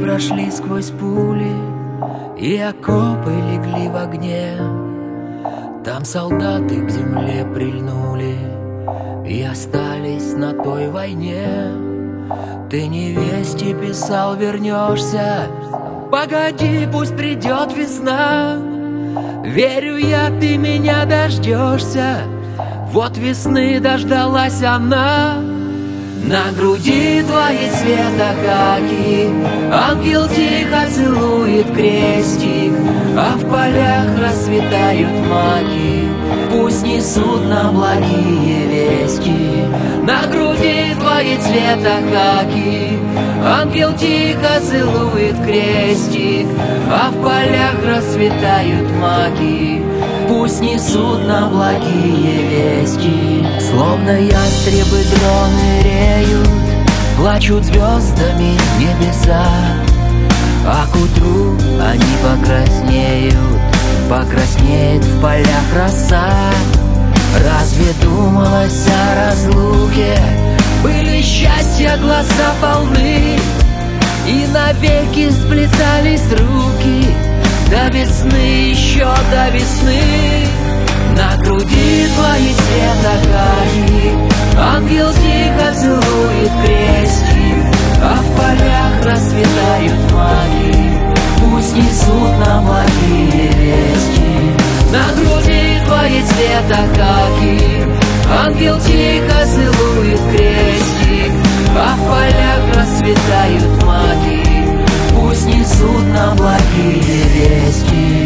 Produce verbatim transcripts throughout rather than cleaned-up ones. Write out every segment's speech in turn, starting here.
прошли сквозь пули, и окопы легли в огне. Там солдаты к земле прильнули и остались на той войне. Ты невесте писал, вернешься, погоди, пусть придет весна. Верю я, ты меня дождешься. Вот весны дождалась она. На груди твои цвета хаки, ангел тихо целует крестик, а в полях расцветают маки, пусть несут нам благие вести. На груди твои цвета хаки, ангел тихо целует крестик, а в полях расцветают маки, пусть несут нам благие вести. Словно ястребы дроны реют, плачут звездами небеса, а к утру они покраснеют, покраснеет в полях роса. Разве думалось о разлуке? Были счастья глаза полны, и навеки сплетались руки до весны, еще до весны. На груди твои цвета хаки, ангел тихо целует крестик, а в полях расцветают маки, пусть несут нам благие вести. На груди твои цвета хаки, ангел тихо целует крестик, а в полях расцветают маки, пусть несут нам благие вести.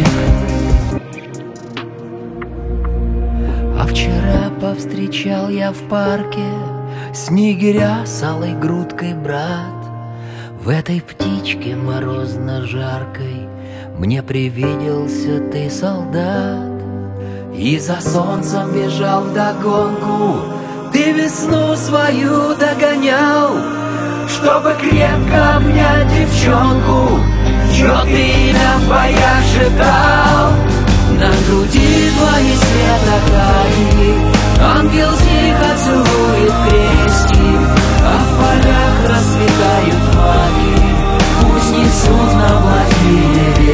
А вчера повстречал я в парке снегиря с алой грудкой, брат. В этой птичке морозно-жаркой мне привиделся ты, солдат. И за солнцем бежал вдогонку, ты весну свою догонял, чтобы крепко обнять девчонку, чье ты имя в боях шептал. На груди твои цвета хаки, ангел тихо целует крестик, а в полях расцветают маки, пусть несут нам благие